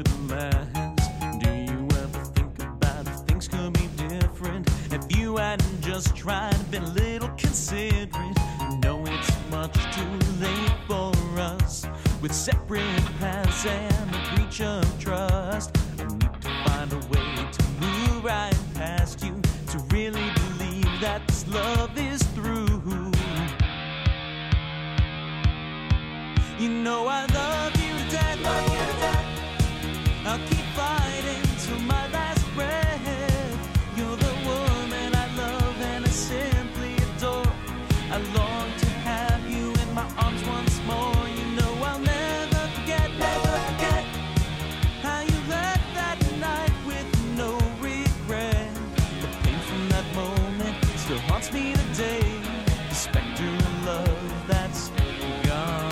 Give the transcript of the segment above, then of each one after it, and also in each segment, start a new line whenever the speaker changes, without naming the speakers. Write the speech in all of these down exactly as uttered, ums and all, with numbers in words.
could last? Do you ever think about if things could be different? If you hadn't just tried, been a little considerate. No, it's much too late for us. With separate paths and a breach of trust, I need to find a way to move right past you, to really believe that this love is through. You know I love you to death, love you to death. I'll keep fighting till my last breath. You're the woman I love and I simply adore. I long to have you in my arms once more. You know I'll never forget, never forget how you left that night with no regret. The pain from that moment still haunts me today. The specter of love that's gone.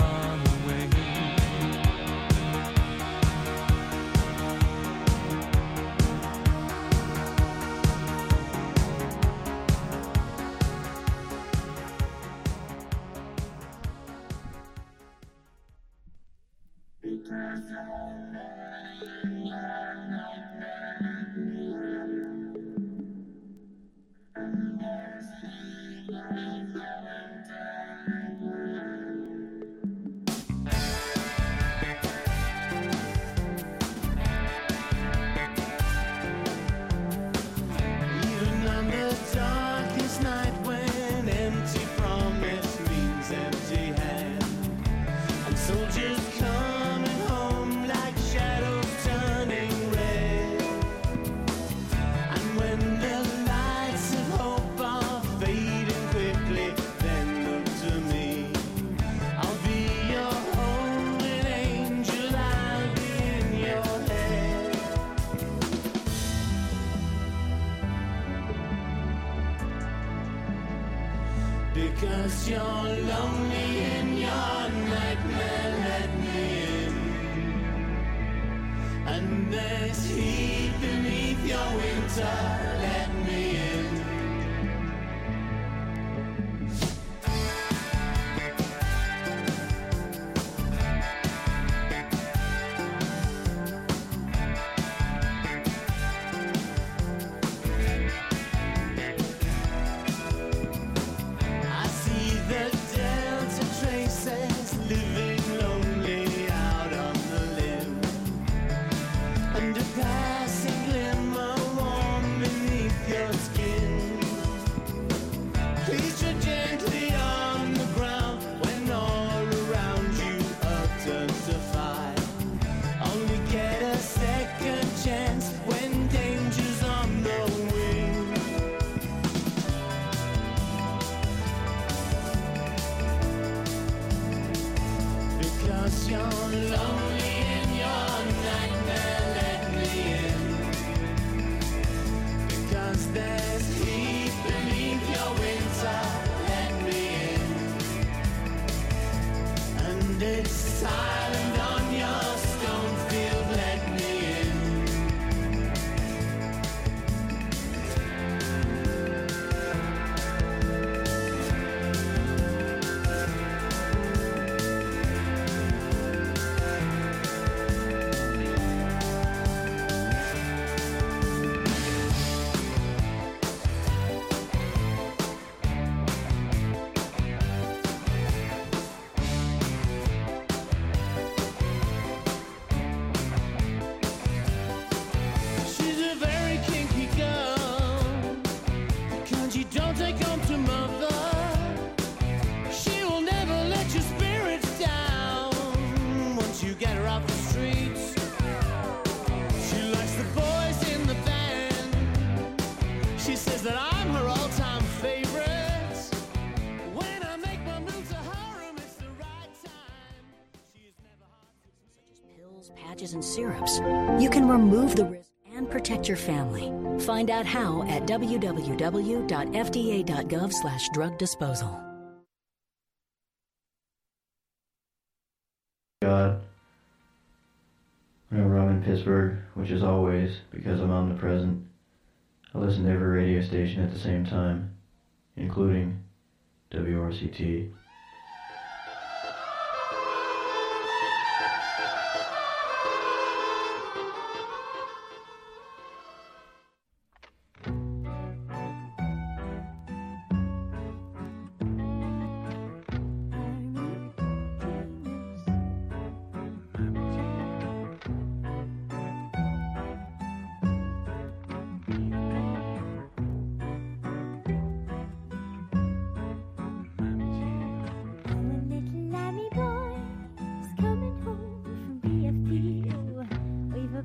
Because you're lonely in your nightmare, let me in. And there's heat beneath your winter, let me in.
And syrups, you can remove the risk and protect your family. Find out how at w w w dot f d a dot gov slash drug disposal.
God, whenever I'm in Pittsburgh, which is always because I'm omnipresent, I listen to every radio station at the same time, including W R C T.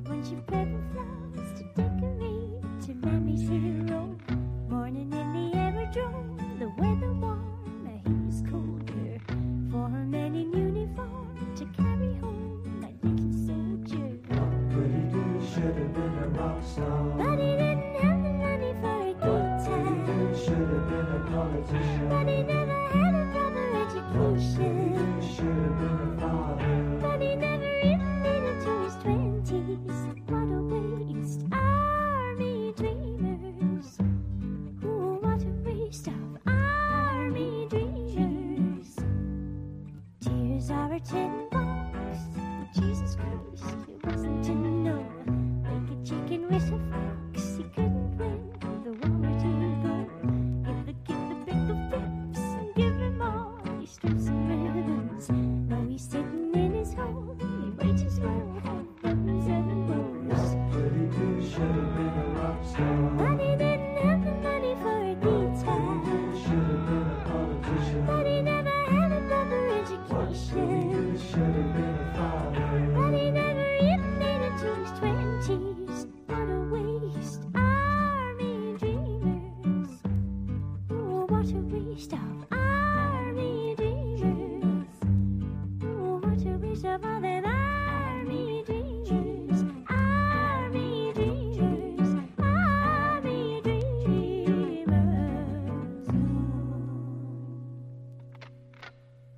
bunch of purple flowers to decorate to Mammy's hero. Morning in the aerodrome, the weather warm, he's colder. For a man in uniform to carry home that little soldier.
Pretty dude should have been a rock star.
But he didn't have the money for a guitar.
Pretty dude should have been a politician.
But he never had a proper
Pretty
education.
dude should have been a father.
But he never even made it to his twenties. What a waste, army dreamers. Ooh, what a waste of army dreamers. Tears are a tin box. Jesus Christ, it wasn't to know. Like a chicken with a fox, he couldn't win the war to go. Give the kid the pickle flips and give him all his strips and ribbons. Now he's sitting in his hole, he might as well have buttons and bows.
Pretty dude should have been a rock star.
But he didn't have the money for a
Pretty
guitar.
dude should have been a politician.
But he never had a proper
Pretty
education.
dude should have been a father.
But he never even made it to his twenties. What a waste, army dreamers. Oh, what a waste of army dreamers. Oh, what a waste of all them army dreamers. Army dreamers, army dreamers.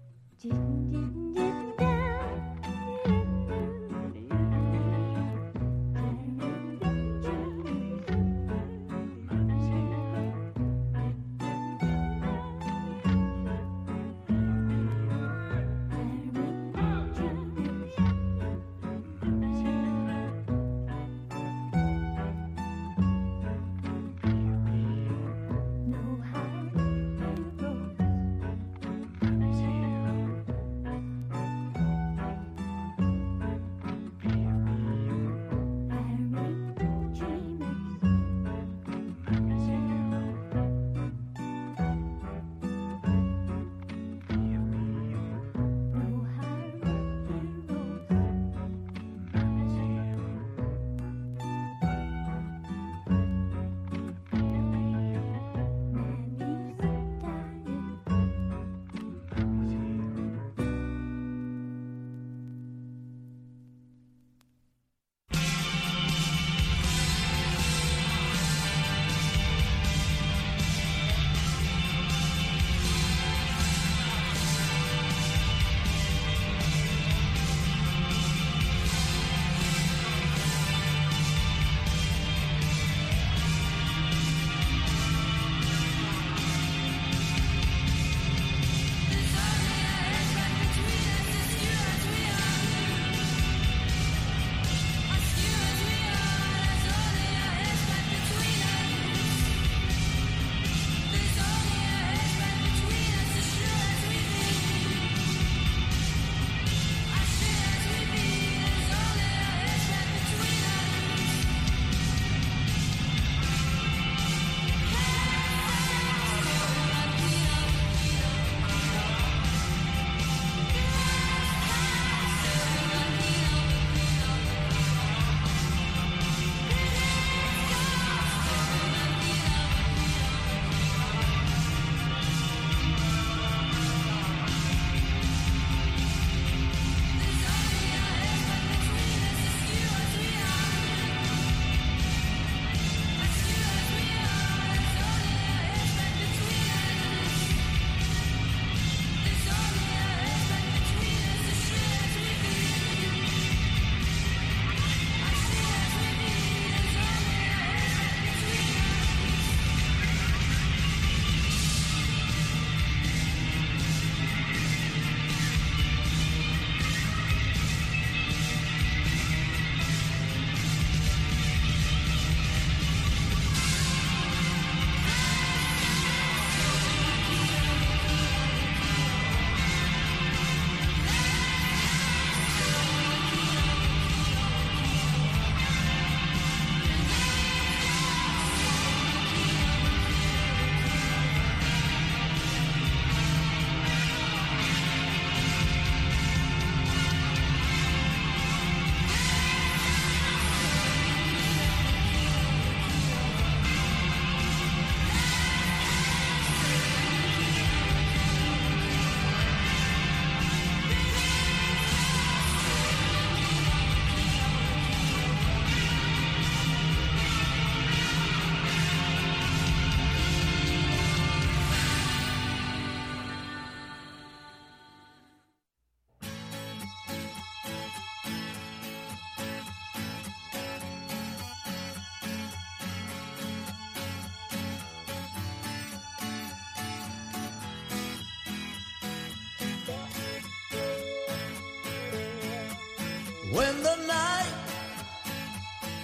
Didn't, didn't, didn't, didn't,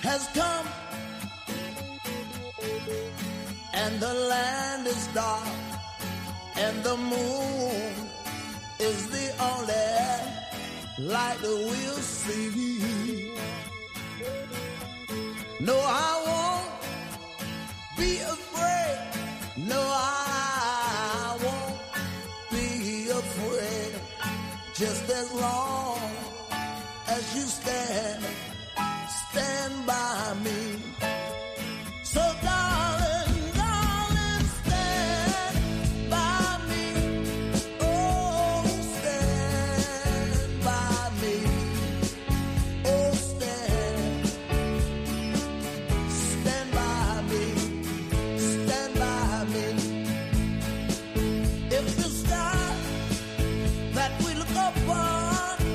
has come, and the land is dark, and the moon is the only light we'll see. No, I won't be afraid. No, I won't be afraid. Just as long as you stand, stand by me. So darling, darling, stand by me. Oh, stand by me. Oh, stand, stand by me. Stand by me. If the sky that we look upon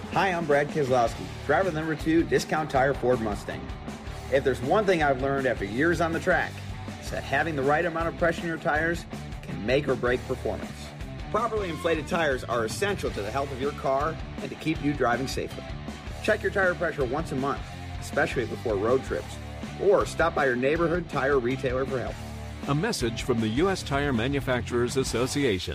Hi, I'm Brad Keselowski, driver number two, Discount Tire Ford Mustang. If there's one thing I've learned after years on the track, it's that having the right amount of pressure in your tires can make or break performance. Properly inflated tires are essential to the health of your car and to keep you driving safely. Check your tire pressure once a month, especially before road trips, or stop by your neighborhood tire retailer for help.
A message from the U S Tire Manufacturers Association.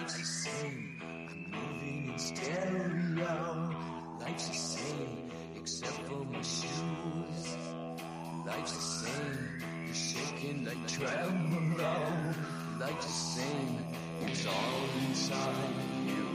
Life's the same, I'm moving in stereo. Life's the same, except for my shoes. Life's the same, you're shaking like tremolo. Life's the same, it's all inside you.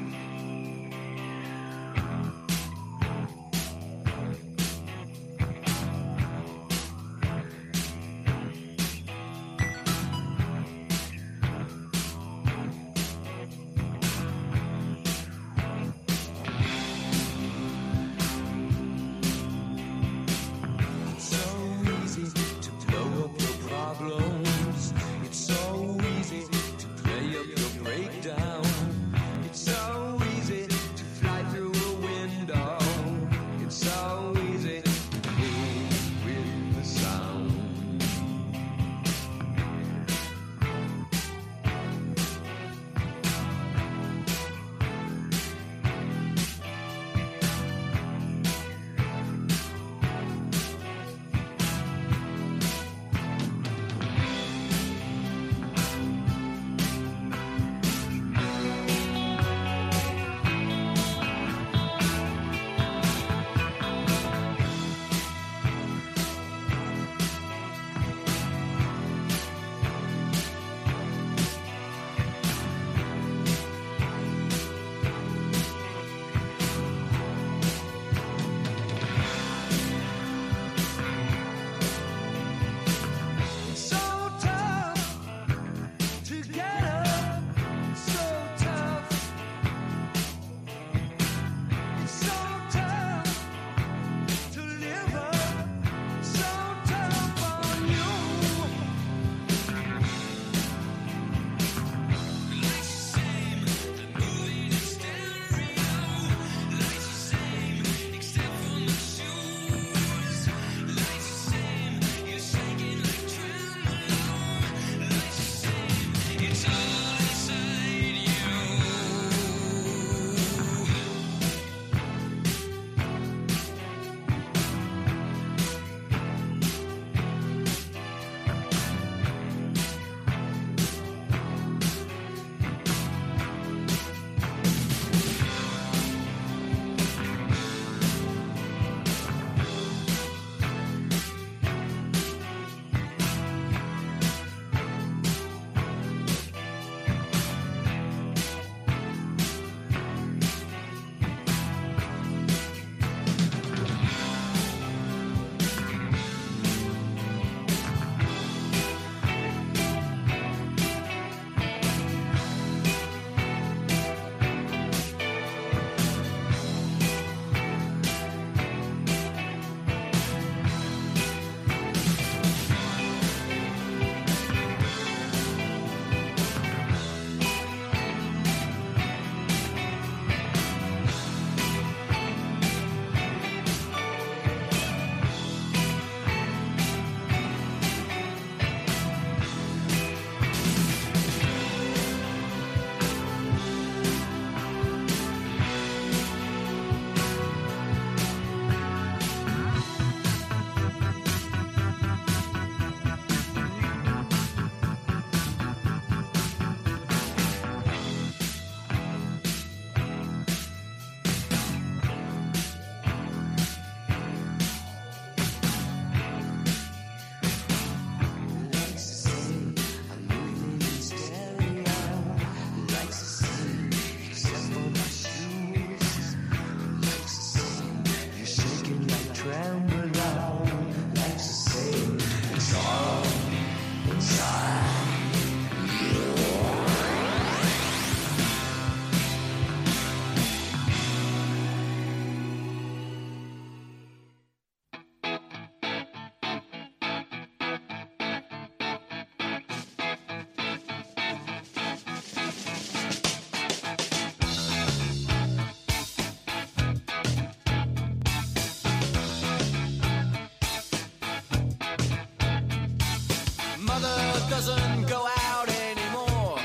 doesn't go out anymore.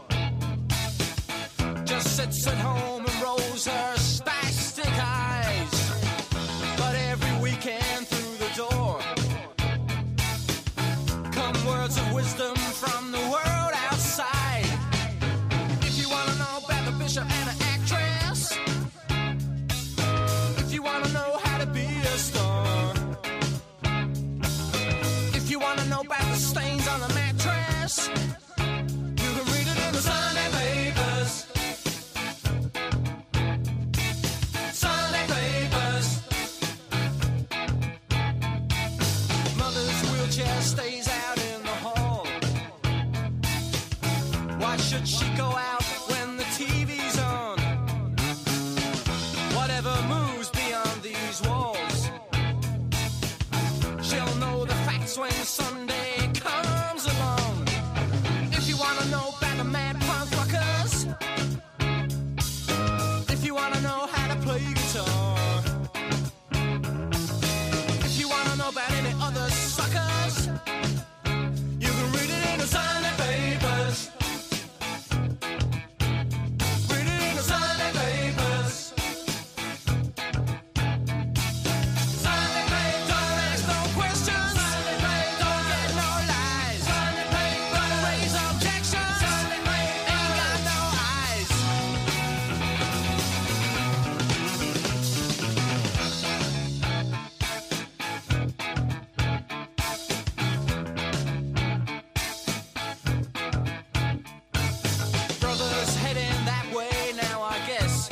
Just sits at home and rolls her spastic eyes. But every weekend through the door come words of wisdom from the world outside. If you want about the stains on the mattress, you can read it in the Sunday papers. Sunday papers. Mother's wheelchair stays out in the hall. Why should she go out when the T V's on? Whatever moves beyond these walls, she'll know the facts when Sunday comes along. If you wanna know about the mad punk rockers, if you wanna know how to play guitar, if you wanna know about any other suckers, you can read it in the Sunday papers. Read it in the Sunday papers. Sunday papers. Don't ask no questions. Sunday papers. Don't get no lies. Sunday papers. Don't raise objections. Sunday papers. Ain't got no eyes. Brother's heading that way now, I guess.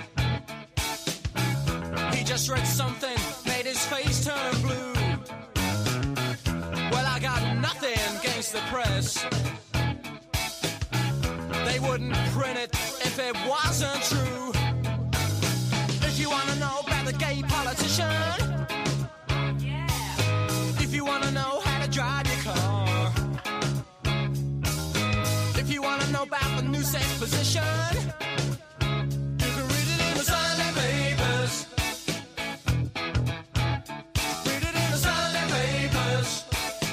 He just read something, made his face turn blue. Well, I got nothing against the press. They wouldn't print it if it wasn't true. If you wanna know about the gay politician, if you wanna know how to drive your car, if you wanna know about the new sex position, you can read it in the Sunday papers. Read it in the Sunday papers.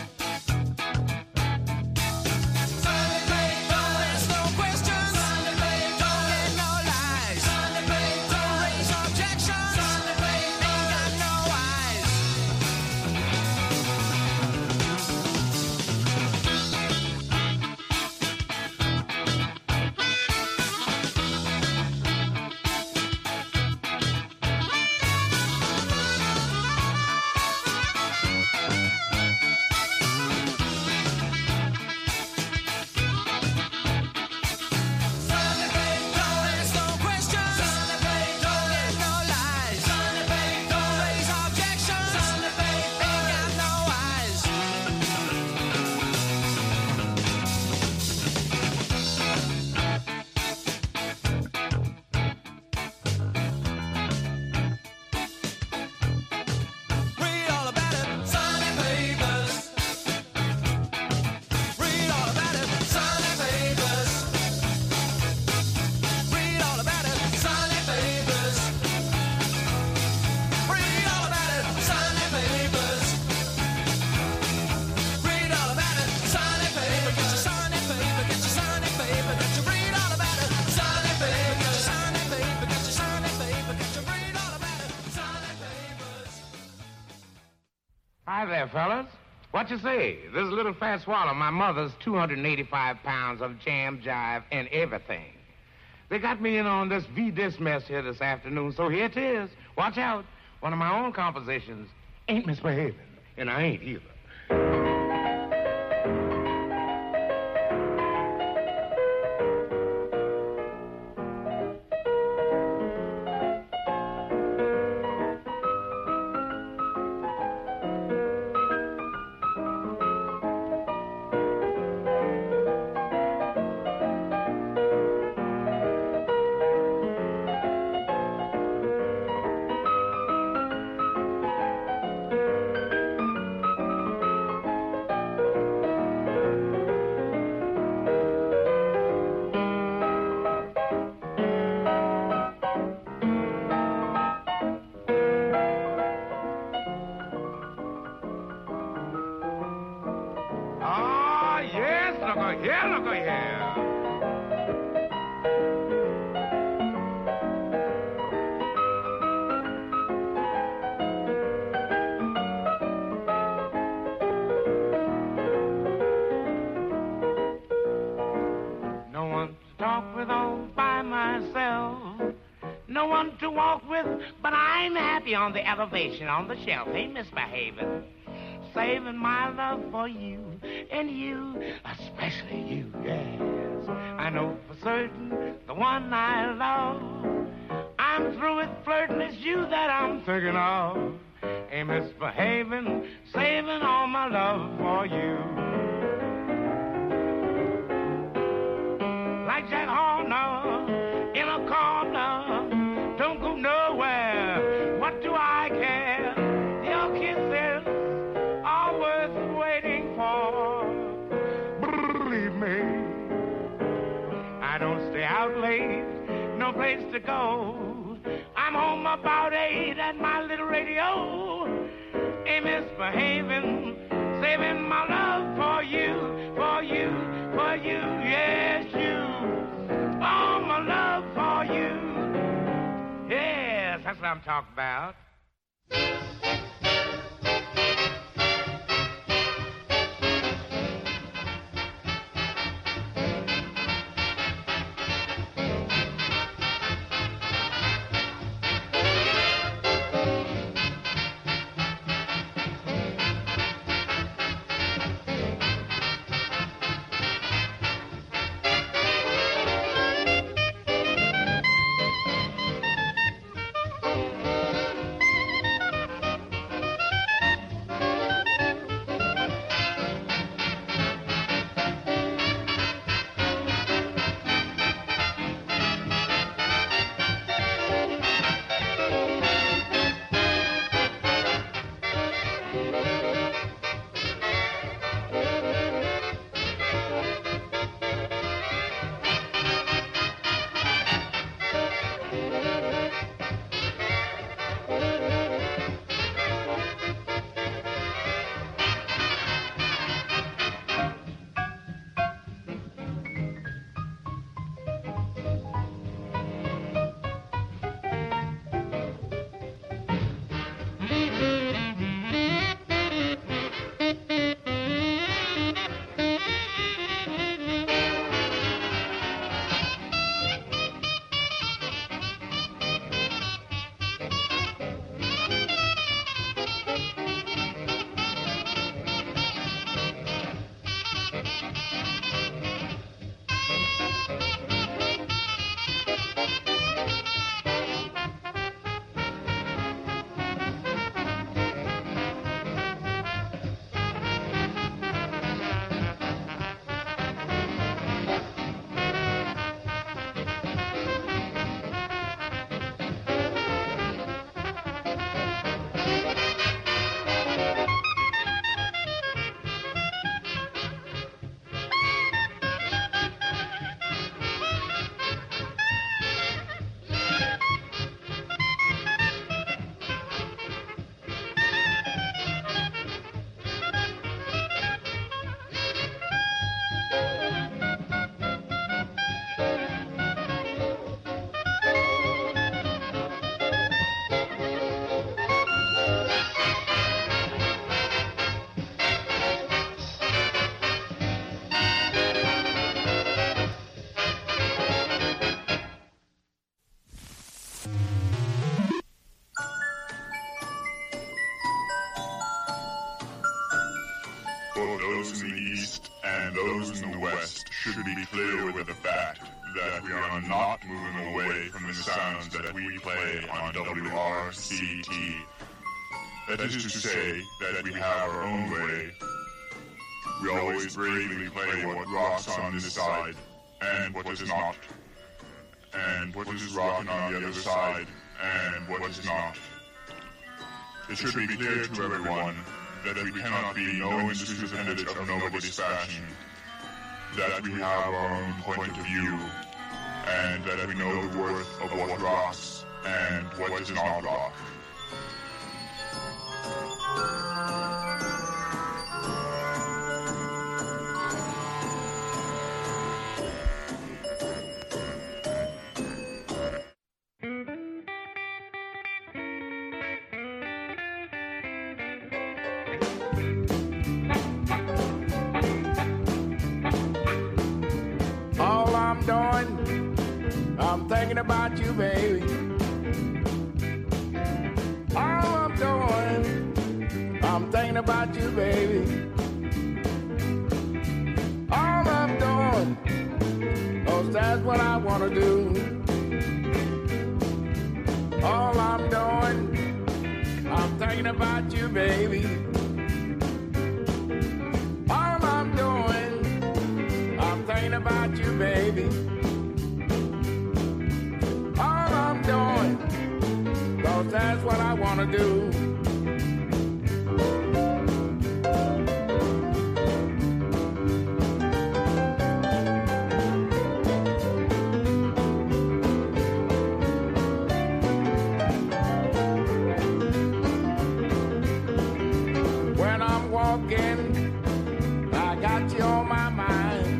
Sunday papers. Don't ask no questions. Sunday papers. Don't get no lies. Sunday papers. Don't raise objections. Sunday papers. Ain't got no eyes. Sunday papers. Don't ask no questions. Sunday papers. Don't get no lies. Sunday papers. Don't raise objections. Sunday papers. Ain't got no eyes. Read all about it. Sunday papers. Read all about it. Sunday papers. Read all about it. Sunday papers. Read all about it. Sunday papers. Read all about it. Sunday paper. Get your Sunday paper. Get your Sunday paper. Get your read all about it. Sunday paper. Get your Sunday paper. Get your Sunday paper. Get your read all about it. Sunday papers.
Hi there, fellas. What you say? This is a little fat swallow, my mother's two hundred eighty-five pounds of jam, jive, and everything. They got me in on this V-Dis mess here this afternoon, so here it is. Watch out. One of my own compositions ain't misbehaving, and I ain't either. Oh, yes, look at here, look at here. No one to talk with all by myself. No one to walk with, but I'm happy on the elevation on the shelf. Ain't misbehaving. saving my love for you, and you, especially you, yes. I know for certain the one I love. I'm through with flirting, it's you that I'm thinking of. Ain't misbehaving, saving all my love for you. Like Jack Horner in a corner, don't go nowhere. What do I care? Your kisses are worth waiting for. Believe me, I don't stay out late, no place to go. I'm home about eight at my little radio. Ain't misbehaving, saving my love for you, for you, for you, yes, you. All my love for you. Yes, that's what I'm talking about.
Both those in the East and those in the West should be clear with the fact that we are not moving away from the sounds that we play on W R C T. That is to say that we have our own way. We always bravely play what rocks on this side, and what does not, and what is rocking on the other side, and what is not. It should be clear to everyone that we cannot be no industry appendage of nobody's fashion, that we have our own point of view, and that we know the worth of what rocks and what does not rock.
About you, baby. All I'm doing, I'm thinking about you, baby. All I'm doing, 'cause that's what I want to do. All I'm doing, I'm thinking about you, baby. All I'm doing, I'm thinking about you, baby. All I'm doing, 'cause that's what I want to do. When I'm walking, I got you on my mind.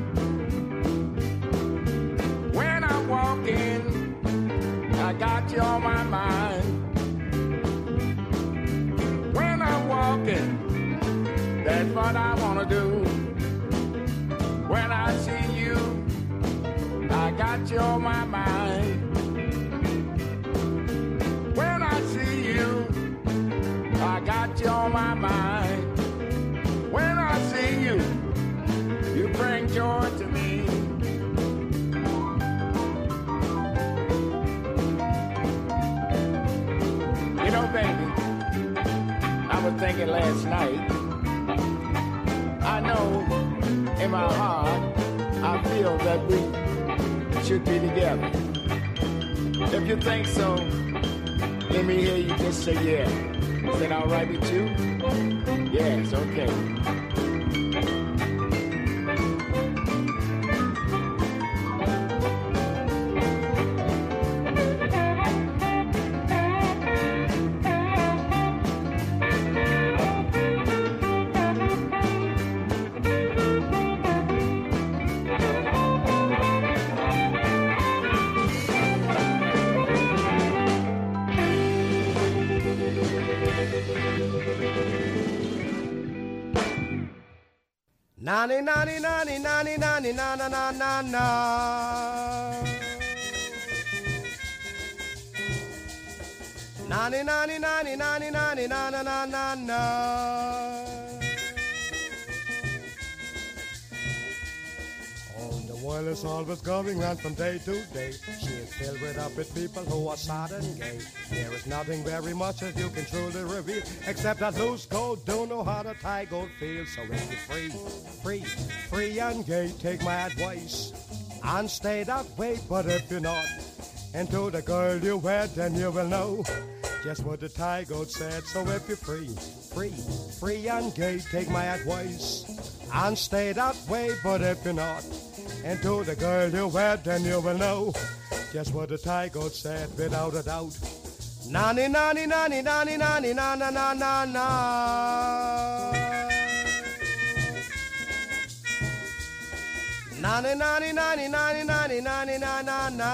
When I'm walking, I got you on my mind. When I'm walking, that's what I wanna do. When I see you, I got you on my mind. When I see you, I got you on my mind. When I see you, you bring joy to me. You know, baby, I was thinking last night, I know in my heart, I feel that we should be together. If you think so, let me hear you just say yeah. Is that all right with you? Yes, okay.
Nani nani nani nani nani na na na na na. Nani nani nani nani nani na na na na na. Oh, the world is always going on from day to day. She is filled with up with people who are sad and gay. There is nothing very much that you can truly reveal, except that loose gold don't know how to tie gold feels. So if you're free, free, free and gay, take my advice and stay that way. But if you're not, and to the girl you wed, then you will know just what the tie goat said. So if you're free, free, free and gay, take my advice and stay that way. But if you're not, and to the girl you wed, then you will know just what the tie goat said without a doubt. Nani nani nani nani nani na na na na na. Nani nani nani nani nani nani na na na.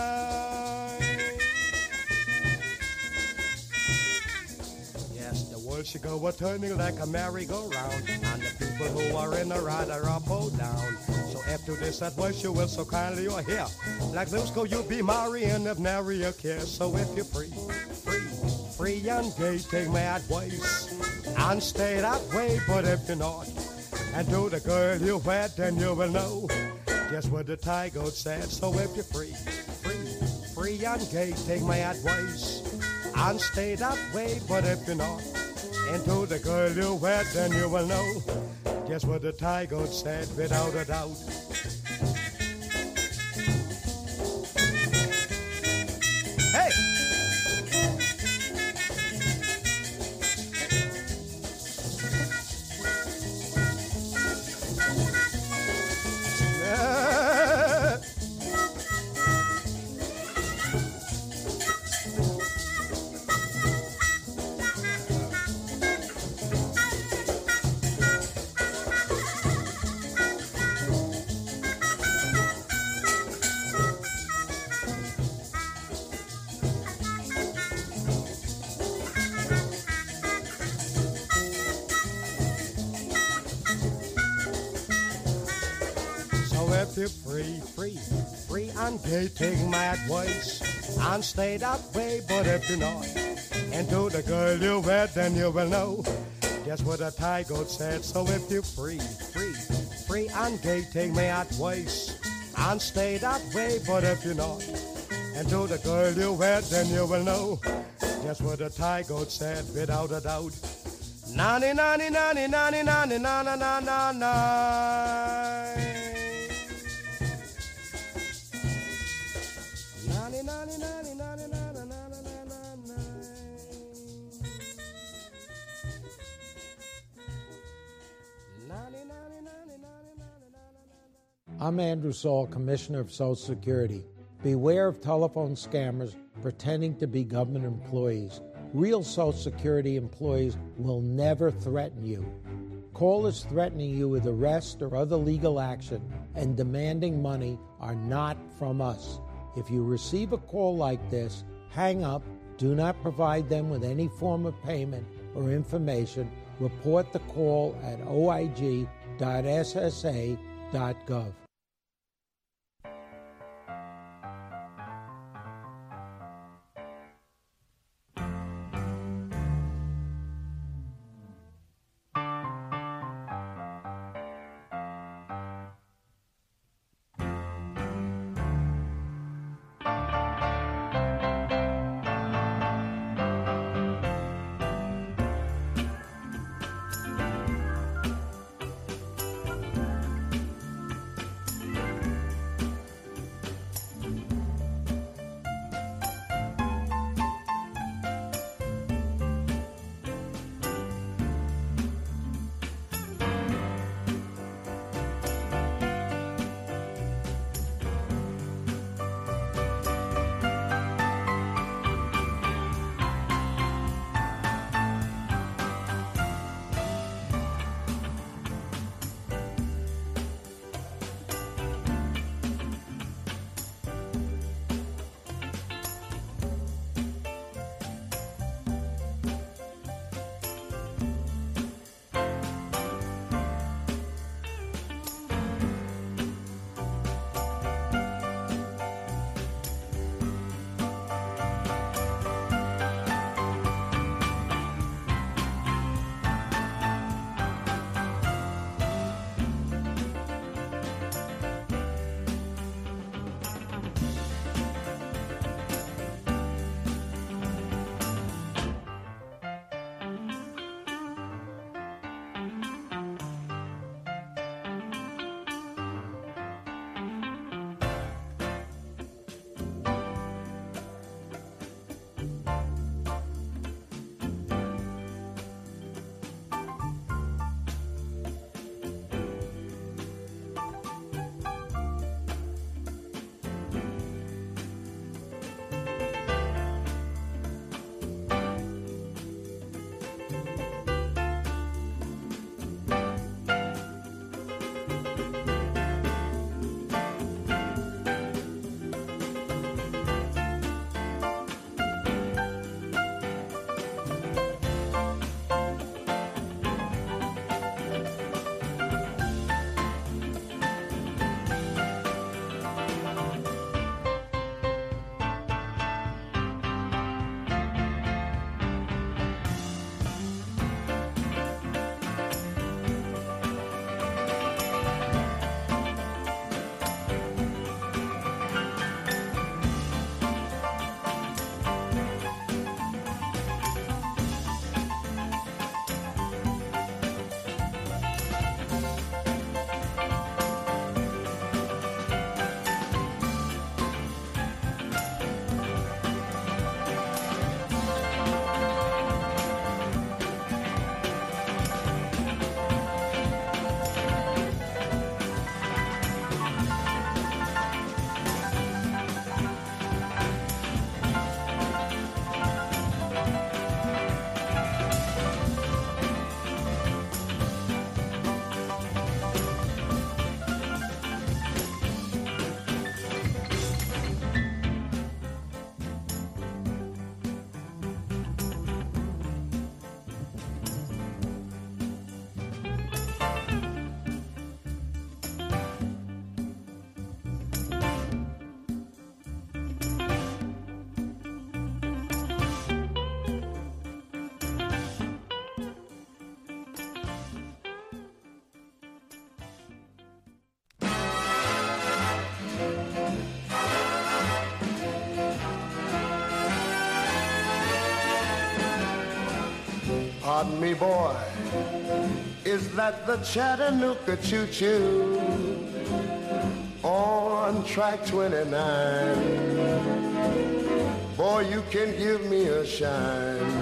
Yes, the world should go a turning like a merry-go-round, and the people who are in a ride are up or down. So after this advice you will so kindly or hear, like those go you be marrying if nary a care. So if you're free, free, free and gay, take my advice and stay that way. But if you're not, and to the girl you wed, then you will know just what the tie goat said. So if you're free, free, free and gay, take my advice and stay that way. But if you're not, and to the girl you wed, then you will know just what the tie goat said without a doubt. Hey! If you're free, free, free and gay, take my advice and stay that way. But if you're not, and to the girl you wed, then you will know Just what a Thai goat said. So if you free, free, free and gay, take me advice and stay that way. But if you're not, and to the girl you wed, then you will know just what the Thai goat said, without a doubt. Nani nani nani nani nani na na na na na. Nani nani nani nani na na na na na na. Nani nani nani nani nani.
I'm Andrew Saul, Commissioner of Social Security. Beware of telephone scammers pretending to be government employees. Real Social Security employees will never threaten you. Callers threatening you with arrest or other legal action and demanding money are not from us. If you receive a call like this, hang up, do not provide them with any form of payment or information. Report the call at o i g dot s s a dot gov.
Pardon me, boy, is that the Chattanooga choo-choo on track twenty-nine? Boy, you can give me a shine.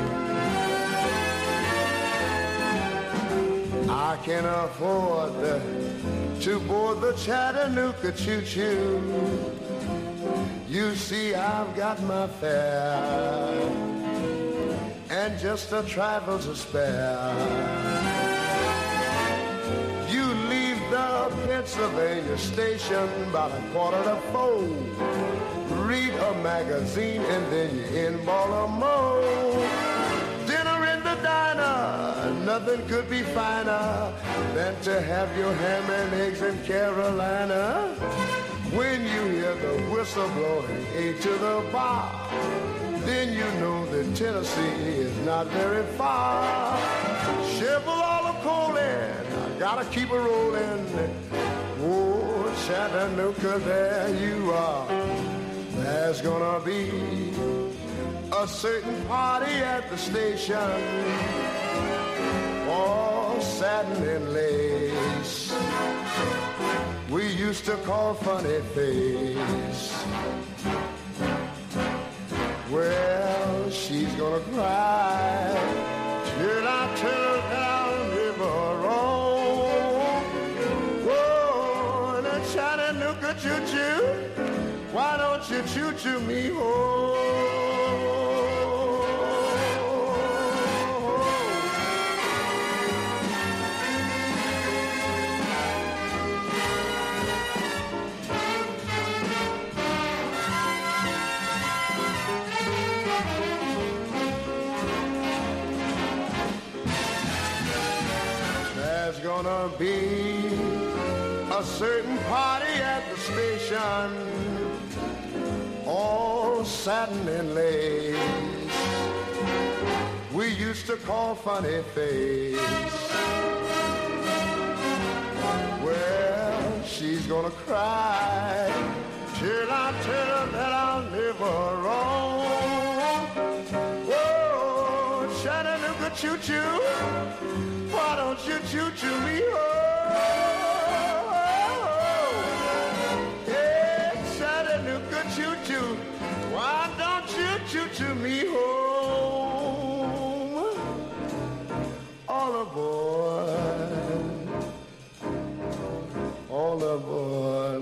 I can afford to board the Chattanooga choo-choo. You see, I've got my fare and just a trifle to spare. You leave the Pennsylvania station about a quarter to four. Read a magazine and then you're in Baltimore. Dinner in the diner, nothing could be finer than to have your ham and eggs in Carolina. When you hear the whistle blowing eight to the bar, then you know that Tennessee is not very far. Shovel all the coal in, I gotta keep it rolling. Oh, Chattanooga, there you are. There's gonna be a certain party at the station, all satin and lace. We used to call Funny Face. Well, she's gonna cry till I turn down River Road. Whoa, the Chattanooga choo-choo, why don't you choo-choo me home? There's gonna be a certain party at the station, all satin and lace. We used to call Funny Face. Well, she's gonna cry till I tell her that I'll never wrong. Whoa, Chattanooga choo-choo, why don't you choo-choo me home? Yeah, Chattanooga choo-choo, why don't you choo-choo me home? All aboard, all aboard.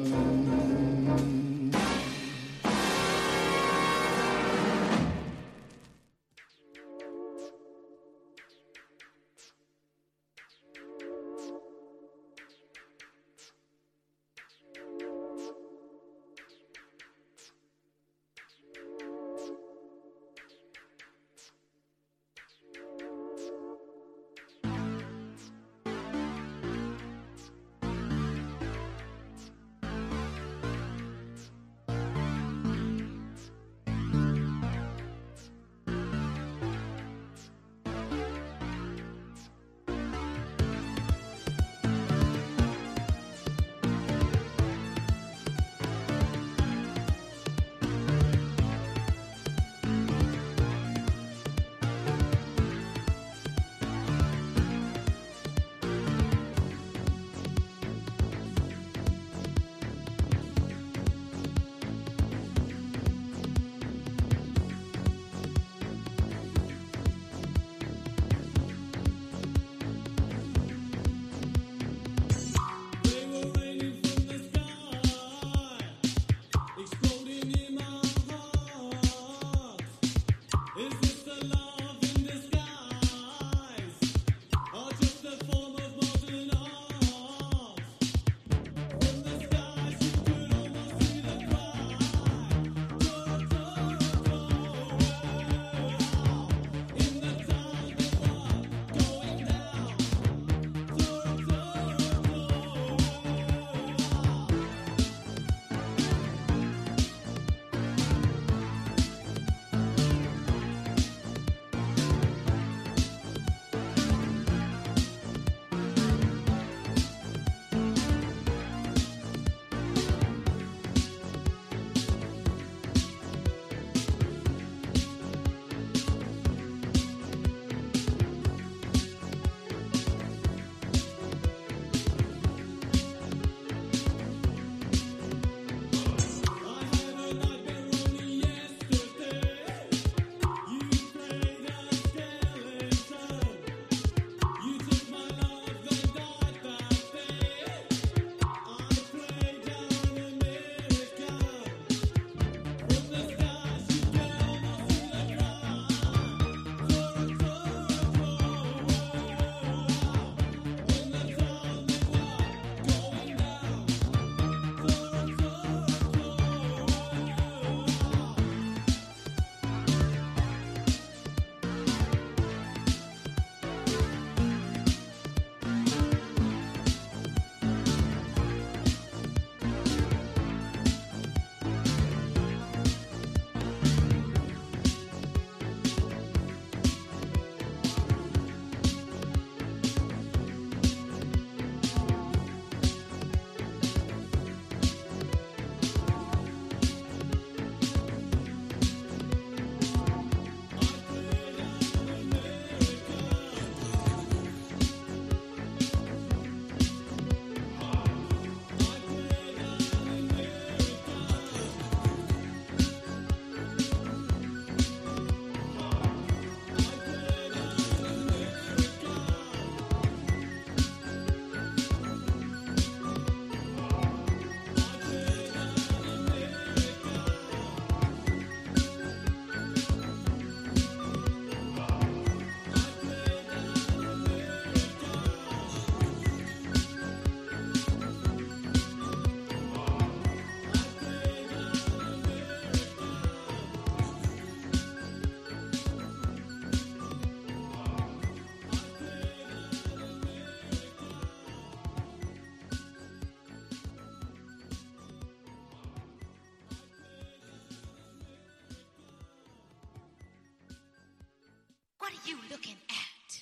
What are you looking at?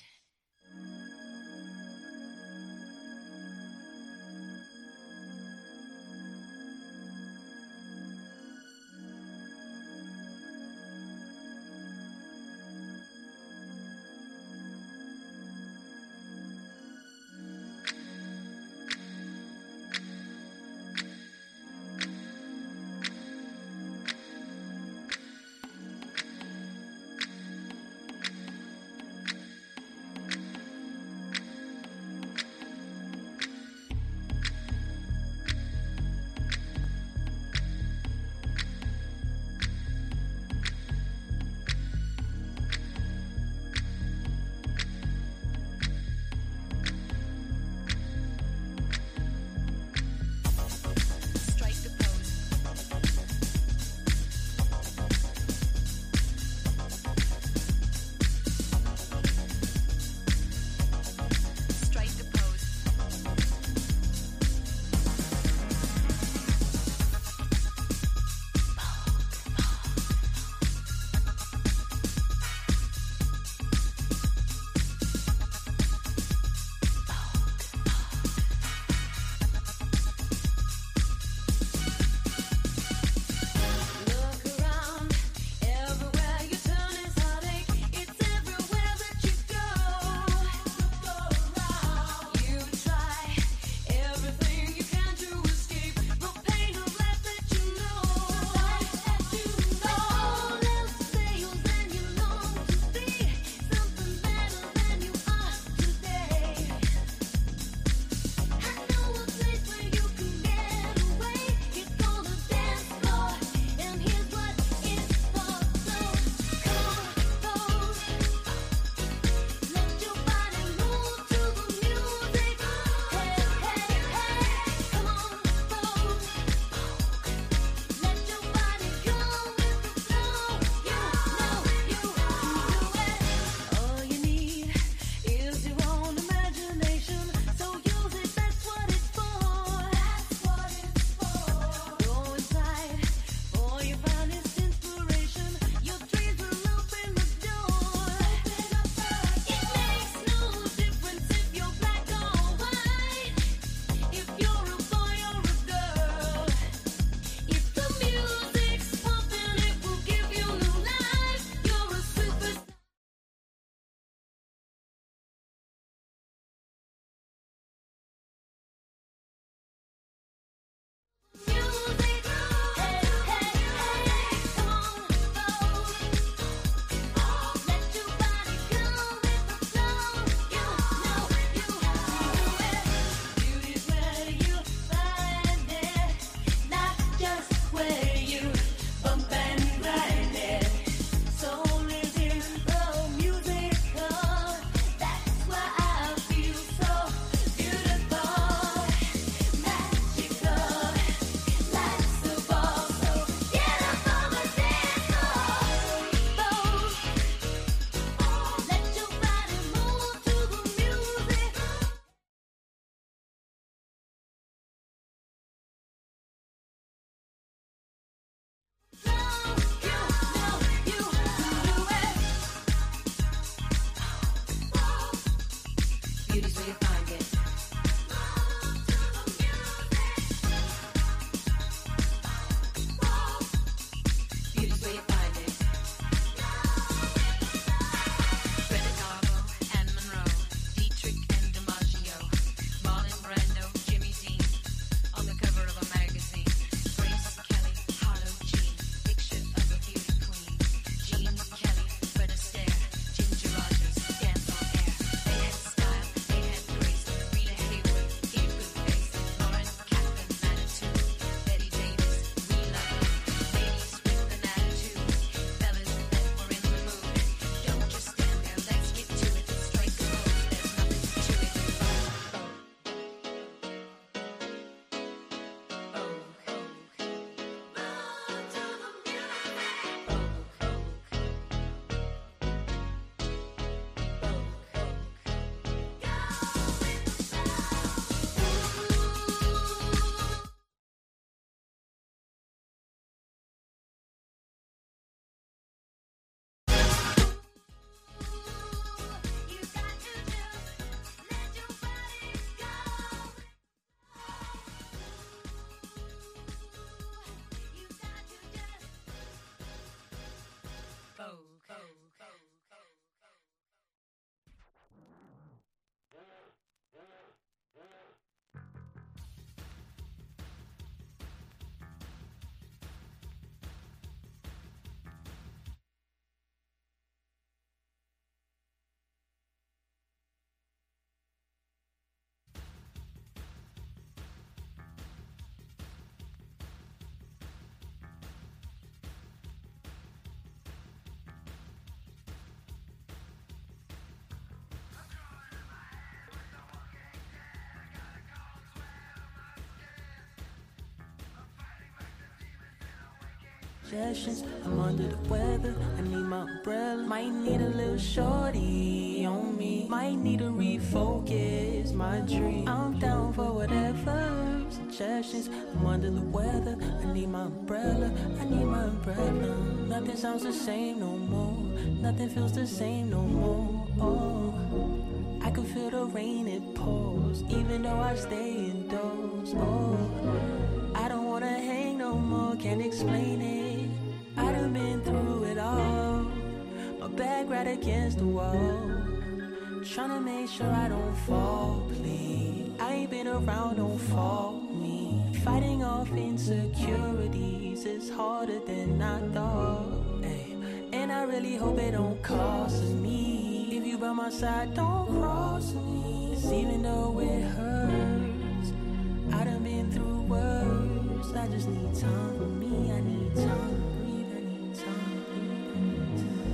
suggestions. I'm under the weather, I need my umbrella. Might need a little shorty on me. Might need to refocus my dream. I'm down for whatever. Suggestions, I'm under the weather. I need my umbrella, I need my umbrella. Nothing sounds the same no more. Nothing feels the same no more. Oh, I can feel the rain, it pours, even though I stay indoors. Oh, I don't wanna hang no more, can't explain it. I done been through it all. My back right against the wall. Tryna make sure I don't fall, please. I ain't been around, don't fall me. Fighting off insecurities is harder than I thought. Ay. And I really hope it don't cost me. If you by my side, don't cross me. 'Cause even though it hurts, I done been through worse. I just need time for me, I need time to breathe, I need time to breathe, I need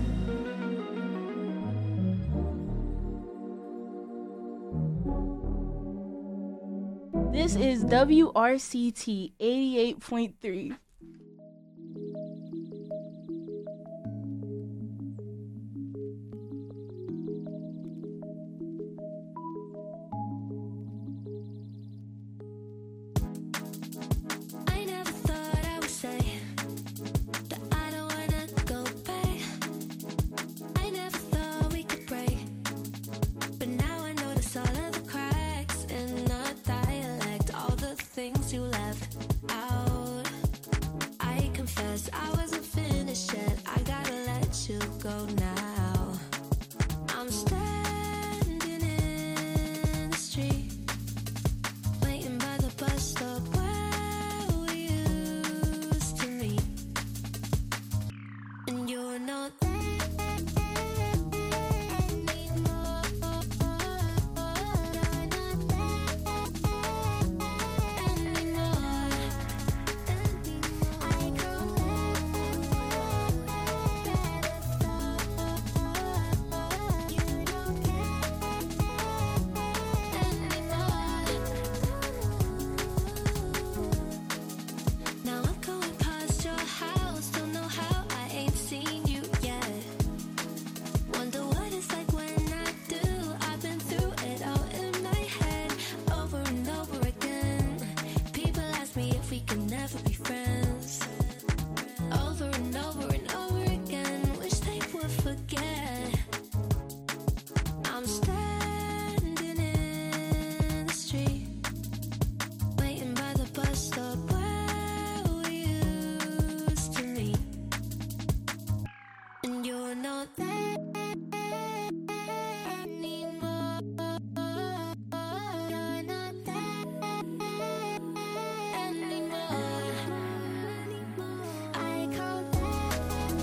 time.
This is W R C T eighty-eight point three.
I never thought I would say that I don't wanna go back. I never thought we could break, but now I notice all of the cracks in our dialect, all the things you left out. I confess I wasn't finished yet. I gotta let you go now. I'm standing in the street, waiting by the bus stop where we used to meet, and you're not there anymore. You're not there anymore. I can't let you don't care anymore. Now I'm going past your house, don't know how I ain't seen you yet. Wonder what it's like when I do. I've been through it all in my head, over and over again. People ask me if we can never be friends, over and over and over again. Wish they would forget. I'm standing in the street, waiting by the bus stop where we used to meet, and you're not there anymore. You're not there anymore. I can't let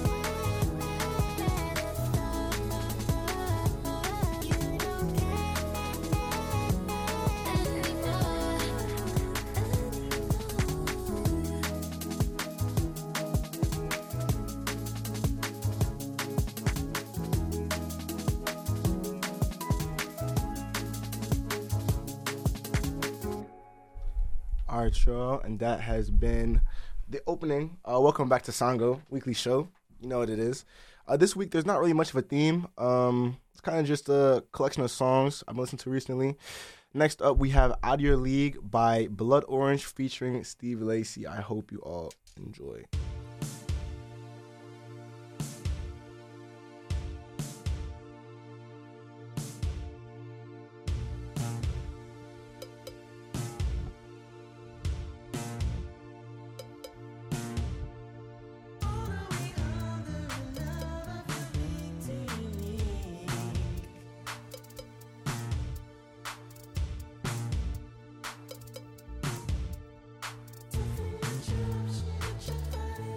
you don't care
All right, y'all, and that has been the opening. Uh, welcome back to Sango Weekly Show. You know what it is. Uh, this week, there's not really much of a theme. Um, it's kind of just a collection of songs I've listened to recently. Next up, we have Out of Your League by Blood Orange featuring Steve Lacy. I hope you all enjoy.
Different jobs,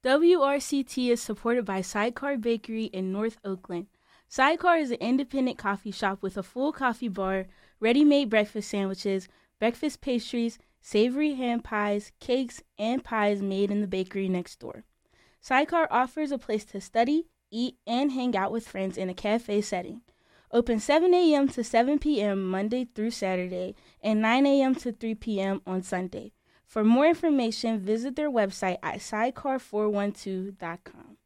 W R C T is supported by Sidecar Bakery in North Oakland. Sidecar is an independent coffee shop with a full coffee bar, ready-made breakfast sandwiches, breakfast pastries, savory ham pies, cakes, and pies made in the bakery next door. Sidecar offers a place to study, eat, and hang out with friends in a cafe setting. Open seven a.m. to seven p.m. Monday through Saturday and nine a.m. to three p.m. on Sunday. For more information, visit their website at sidecar four one two dot com.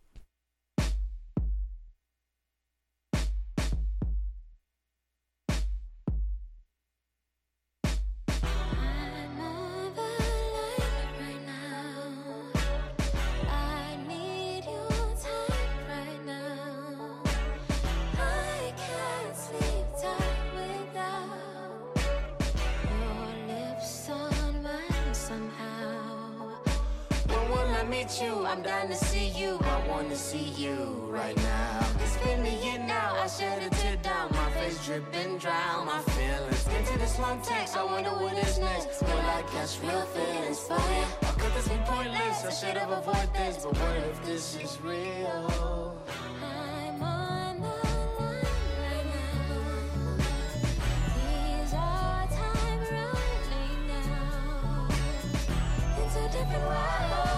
You, I'm dying to see you, I want to see you right now. It's been a year now, I shed a tear down, my face dripping dry, my feelings. Into this long text, I wonder what is next. Will I catch real feelings for you? How could this be pointless? I should have avoided this, but what if this is real? I'm on the line right now. These are time running out into different worlds.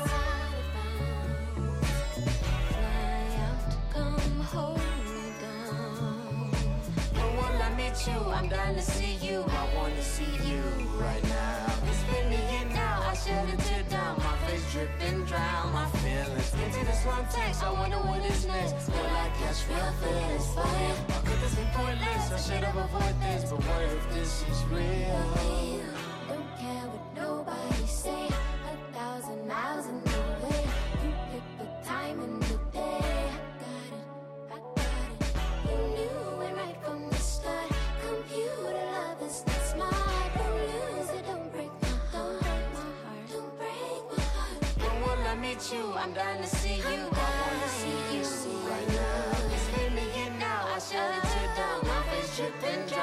You, I'm dying to see you, I want to see you right now. It's been a year now, I shed a tear down, my face dripping dry, my feelings. Into this long text, I wonder what is next. Will I catch real feelings for you? How could this be pointless? I should have avoided this, but what if this is real? Don't care what nobody say, a thousand miles in the way. You pick the time and the day. I got it, I got it. You knew it right from the start. Computer love is not smart. Don't lose it, don't break my heart. Don't break my heart. When will I meet you? I'm dying to see you. I want to see you right now. It's been a year now. I shed a tear down. My face dripping dry.